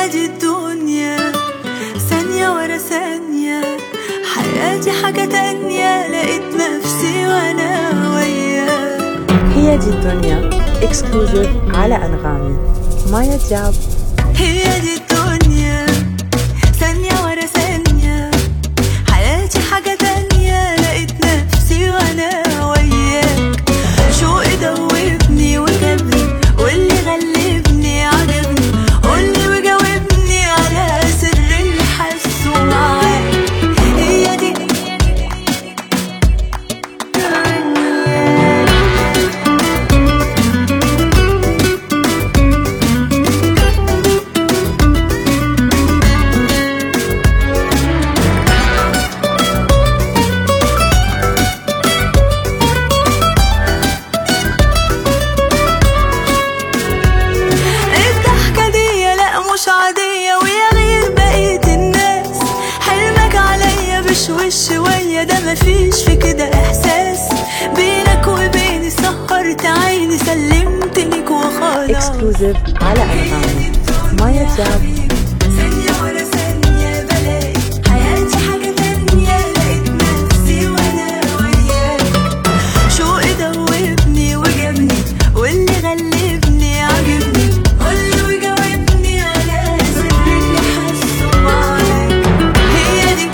هي دي الدنيا، ثانية ورا ثانية، حياتي حاجة تانية، لقيت نفسي وانا وياك. هي دي الدنيا اكسكلوزيف على أنغامي. مايا دياب. هي دي الدنيا، ثانية ورا ثانية، حياتي حاجة تانية، لقيت نفسي وانا وياك. شوقي دوبني وجابني، واللي غلبني عجبني، قولي وجاوبني على سر اللي حاسه معاك. هي دي الضحكة دي لا مش عادية، ويا غير بقية الناس. حلمك عليا بشوش شوية، ده مفيش في كده إحساس. بينك وبيني سهرت عيني، سلمت ليك وخلاص. اكسكلوزيف على أنغامي. مايا دياب. ثانية ورا ثانية بلاقي حياتي حاجة تانية، لقيت نفسي وانا وياك. شوقي دوبني وجابني، واللي غلبني عجبني، قولي وجاوبني على سر اللي حاسه معاك. هي دي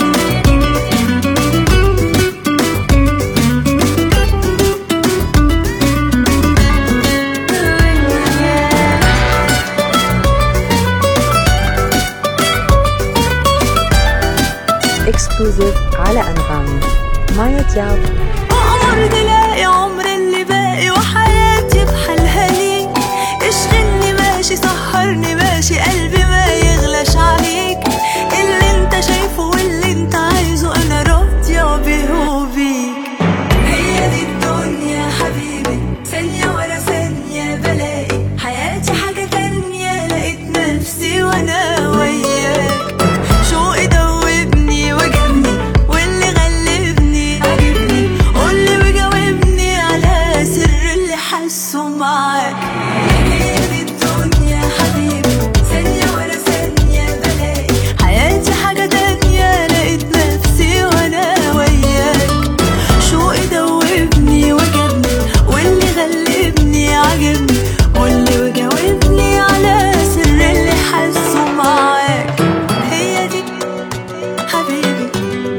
اكسكلوزيف على أنغامي. مايا دياب. أقمر تلاقي عمر اللي باقي، وحياتي بحالها ليك. اشغلني ماشي، سهرني ماشي، قلبي ما يغلاش عليك. اللي انت شايفه واللي انت عايزه، انا راضية بيه وبيك. هي دي الدنيا حبيبي، ثانية ورا ثانية بلاقي حياتي حاجة تانية، لقيت نفسي وانا وياك. شوقي دوبني وجابني، واللي غلبني عجبني، قولي وجاوبني على سر اللي حاسه معاك. هي دي الدنيا حبيبي، ثانية ورا ثانية بلاقي حياتي حاجة تانية، لقيت نفسي وانا وياك. شوقي دوبني وجابني، واللي غلبني عجبني، قولي وجاوبني على سر اللي حاسه معاك. هي دي حبيبي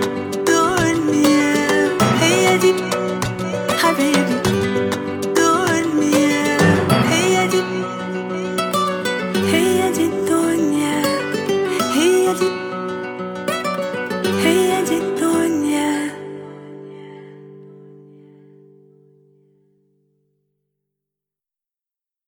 دنيا، هي دي حبيبي دنيا، هي دي